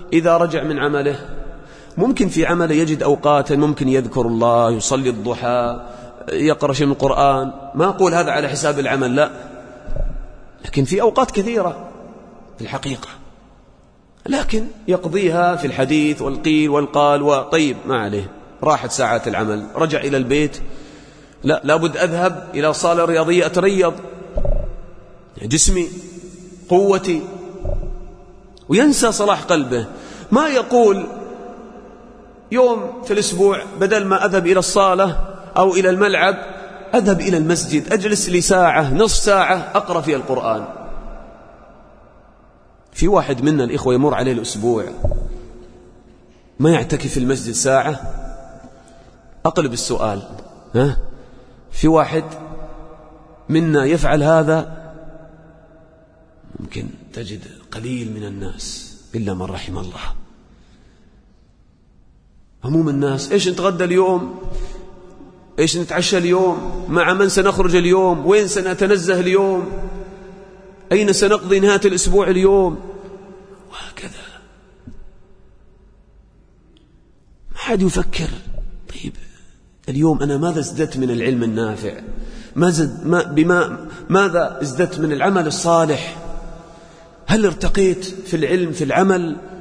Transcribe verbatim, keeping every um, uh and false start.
إذا رجع من عمله ممكن في عمله يجد أوقات ممكن يذكر الله، يصلي الضحى، يقرأ شيء من القرآن. ما أقول هذا على حساب العمل، لا، لكن في أوقات كثيرة في الحقيقة لكن يقضيها في الحديث والقيل والقال، وطيب ما عليه، راحت ساعات العمل، رجع إلى البيت، لا لابد أذهب إلى صالة رياضية أتريض جسمي قوتي، وينسى صلاح قلبه. ما يقول يوم في الأسبوع بدل ما أذهب إلى الصالة أو إلى الملعب أذهب إلى المسجد، أجلس لي ساعة نصف ساعة أقرأ فيها القرآن. في واحد منا الإخوة يمر عليه الأسبوع ما يعتكف في المسجد ساعة. أقلب السؤال، ها؟ في واحد منا يفعل هذا؟ ممكن تجد قليل من الناس إلا من رحم الله. هموم الناس إيش نتغدى اليوم، إيش نتعشى اليوم، مع من سنخرج اليوم، وين سنتنزه اليوم، أين سنقضي نهاية الأسبوع اليوم، وهكذا. ما حد يفكر طيب اليوم أنا ماذا ازددت من العلم النافع، ماذا, ما بما ماذا ازددت من العمل الصالح، هل ارتقيت في العلم في العمل